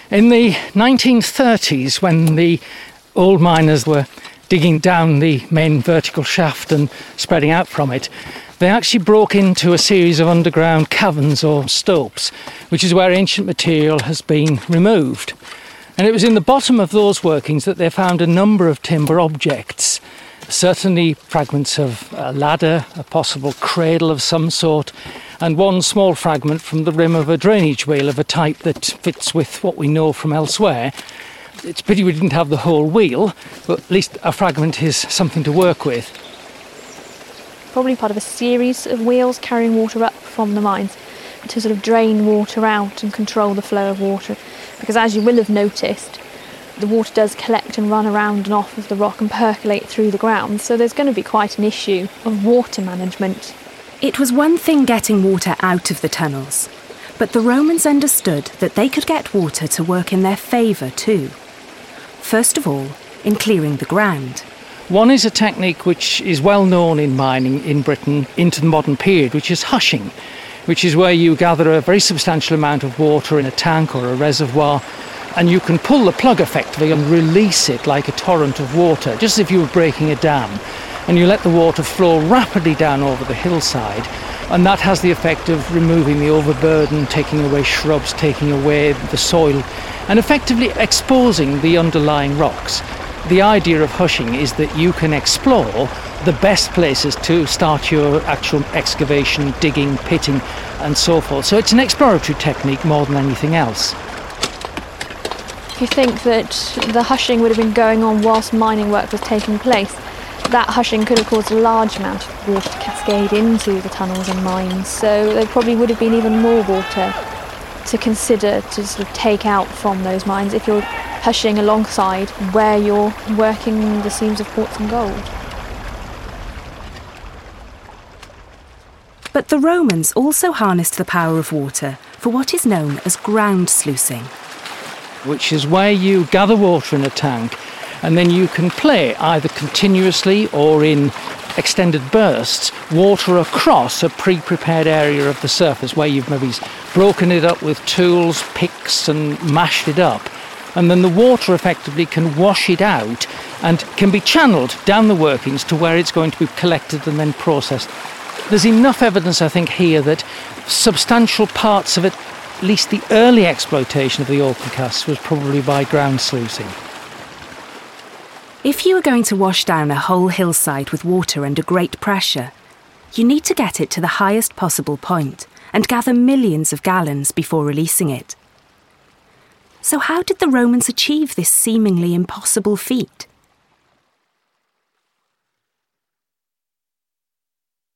In the 1930s, when the old miners were digging down the main vertical shaft and spreading out from it, they actually broke into a series of underground caverns or stopes, which is where ancient material has been removed. And it was in the bottom of those workings that they found a number of timber objects, certainly fragments of a ladder, a possible cradle of some sort, and one small fragment from the rim of a drainage wheel of a type that fits with what we know from elsewhere. It's a pity we didn't have the whole wheel, but at least a fragment is something to work with. Probably part of a series of wheels carrying water up from the mines to sort of drain water out and control the flow of water. Because as you will have noticed, the water does collect and run around and off of the rock and percolate through the ground, so there's going to be quite an issue of water management. It was one thing getting water out of the tunnels, but the Romans understood that they could get water to work in their favour too. First of all, in clearing the ground. One is a technique which is well known in mining in Britain into the modern period, which is hushing, which is where you gather a very substantial amount of water in a tank or a reservoir, and you can pull the plug effectively and release it like a torrent of water, just as if you were breaking a dam. And you let the water flow rapidly down over the hillside, and that has the effect of removing the overburden, taking away shrubs, taking away the soil, and effectively exposing the underlying rocks. The idea of hushing is that you can explore the best places to start your actual excavation, digging, pitting, and so forth. So it's an exploratory technique more than anything else. If you think that the hushing would have been going on whilst mining work was taking place, that hushing could have caused a large amount of water to cascade into the tunnels and mines, so there probably would have been even more water to consider to sort of take out from those mines if you're hushing alongside where you're working the seams of quartz and gold. But the Romans also harnessed the power of water for what is known as ground sluicing, which is where you gather water in a tank and then you can play either continuously or in extended bursts water across a pre-prepared area of the surface where you've maybe broken it up with tools, picks and mashed it up. And then the water effectively can wash it out and can be channeled down the workings to where it's going to be collected and then processed. There's enough evidence, I think, here that substantial parts of it, at least the early exploitation of the open casts, was probably by ground sluicing. If you are going to wash down a whole hillside with water under great pressure, you need to get it to the highest possible point and gather millions of gallons before releasing it. So how did the Romans achieve this seemingly impossible feat?